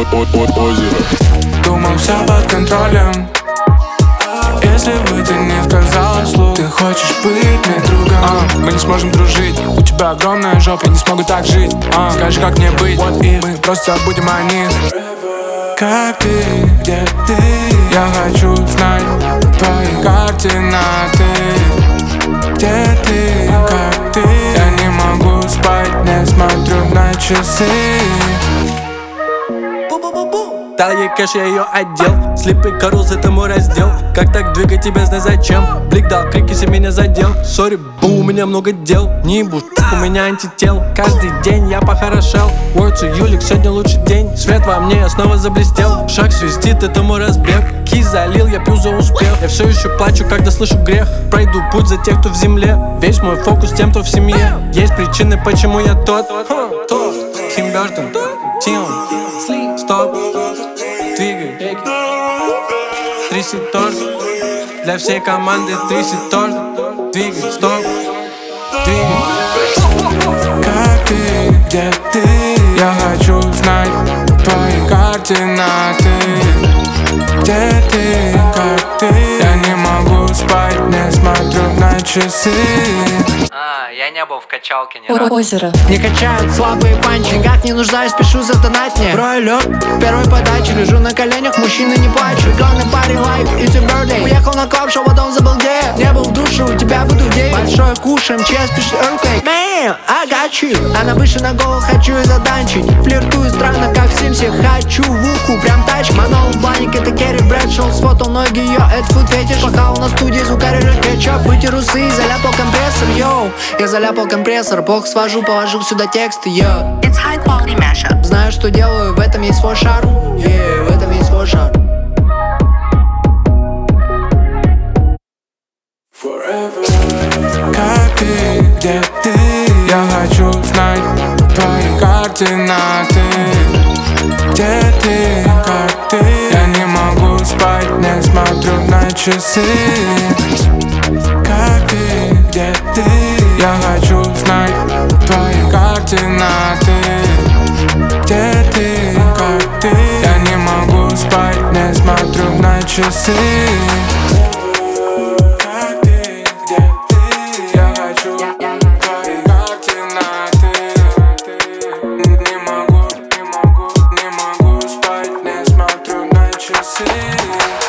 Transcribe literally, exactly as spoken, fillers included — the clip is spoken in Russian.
Озеро. Думал, все под контролем. Если бы ты не сказала вслух, ты хочешь быть мне другом, а, мы не сможем дружить. У тебя огромная жопа, я не смогу так жить, а, скажи, как мне быть. What if? Мы просто забудем о них. Как ты, где ты? Я хочу знать твои координаты. Где ты, как ты? Я не могу спать, не смотрю на часы. Дал ей кэш, я ее одел. Слипы Карлс, это мой раздел. Как так двигать тебя, знай зачем. Блик дал крик, если меня задел. Сори, бу, у меня много дел. Не ебу, у меня антител. Каждый день я похорошел. Words у Юлик, сегодня лучший день. Свет во мне, я снова заблестел. Шаг свистит, это мой разбег. Кис залил, я пью за успех. Я все еще плачу, когда слышу грех. Пройду путь за тех, кто в земле. Весь мой фокус тем, кто в семье. Есть причины, почему я тот. Тим Бёртон, Тим, стоп. Двигай, тряси торт. Для всей команды тряси торт. Двигай, стоп. Двигай. Как ты, где ты? Я хочу знать твои координаты. Где ты, как ты? Я не могу спать, не смотрю на часы. А, я не был в качалке ни разу. Озеро. Не качают слабые панчи, никак не нуждаюсь, спешу задонать мне. Брой лед, первой подачи, лежу на коленях, мужчины не плачут. Gonna party like it's your birthday. Уехал на клаб, шоу, потом забыл где. Не был в душе, у тебя буду в день. Большое кушаем, чест пишет earthquake. Man, I got you. Она выше на голову, хочу и заданчить. Флиртую странно, как в Симсе, хочу в уху, прям тачки. Манол в баник, это Керри Брэдшоу. Сфотал ноги ее, это фуд фетиш. Пахал на студии, звукорежет кетчуп. Вытер усы, заляпал компрессор, йоу. Я заляпал компрессор, плохо свожу, положил сюда тексты, йоу. It's high quality mashup. Знаю, что делаю, в этом есть свой шарм. Yeah, в этом есть свой шарм. Как ты, где ты? Я хочу знать твои координаты. Где ты, как ты? Я не могу спать, не смотрю на часы. Как ты, где ты? Я хочу знать твои координаты. Где ты, как ты? Я не могу спать, не смотрю на часы. Как ты, где ты? Я хочу твои координаты. Не могу, не могу, не могу спать, не смотрю на часы.